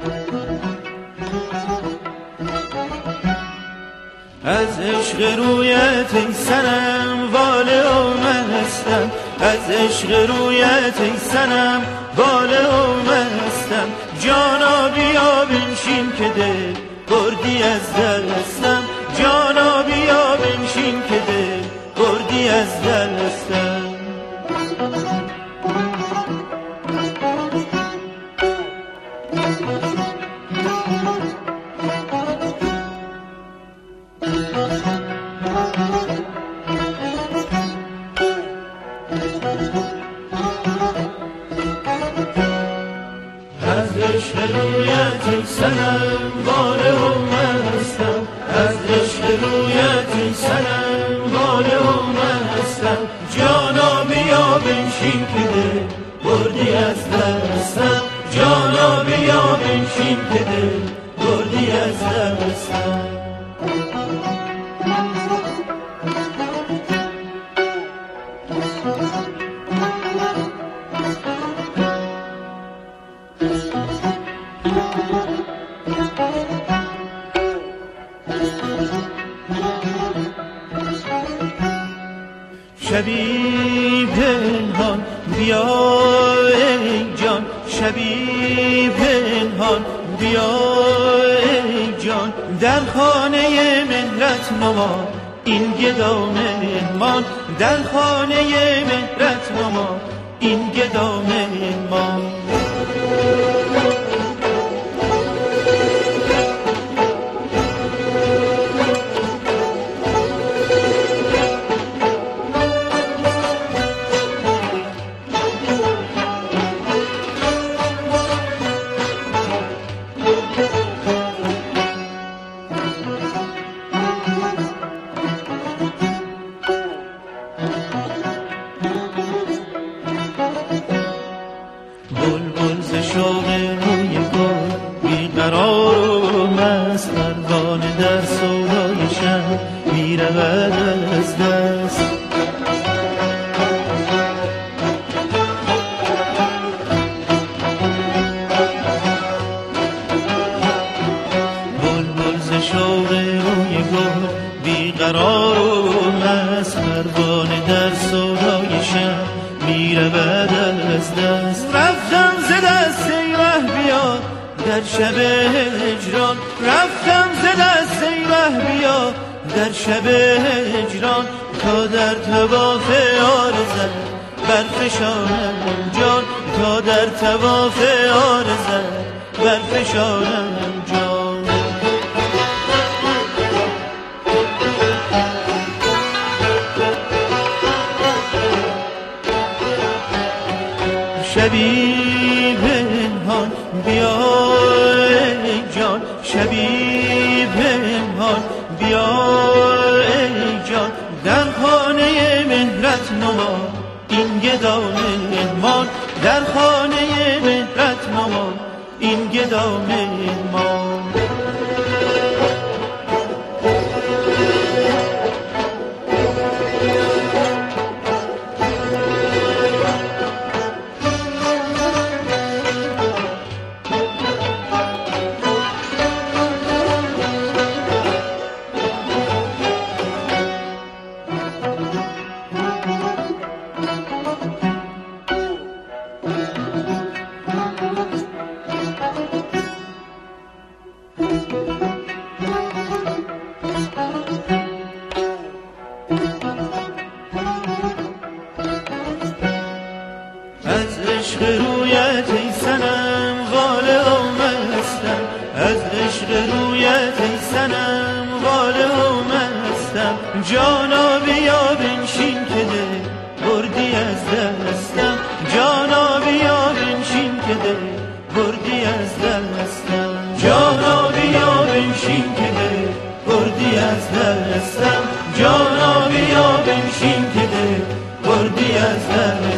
از عشق رویت ای صنم واله و مستم، از عشق رویت ای صنم واله و مستم. جانا بیا بنشین که دل بردی از دستم، جانا بیا بنشین که دل بردی از دستم. از عشق رویت ای صنم واله و مستم، از عشق رویت ای صنم واله و مستم. جانا بیا بنشین که دل بردی از دستم، جانا بیا بنشین که دل بردی از دستم. شبی پنهان بیا ای جان، شبی پنهان بیا ای جان. در خانه مهرت نما این گدا مهمان، در خانه مهرت نما این گدا مهمان. بلبل ز شوق روی گل بیقرار و مست، پروانه در سودای شب میرود از دست. بلبل ز شوق روی گل بیقرار و مست، پروانه در سودای شب میرود از دست. رفتم ز دست ای ره بیا در شب هجران، رفتم ز دست ای ره بیا در شب هجران. تا در طواف عارضت برفشانم جان، تا در طواف عارضت برفشانم جان. شبی پنهان بیا ای جان، شبی پنهان بیا ای جان. در خانه مهرت نما این گدا مهمان، در خانه مهرت نما این گدا مهمان. از عشق رویت ای صنم واله و مستم، از عشق رویت ای صنم واله و مستم. جانا بیا بنشین که دل بردی از دستم، جانا بیا بنشین که دل بردی از دستم. جانا بیا بنشین که دل بردی از دستم، جانا بیا بنشین که دل بردی از دستم.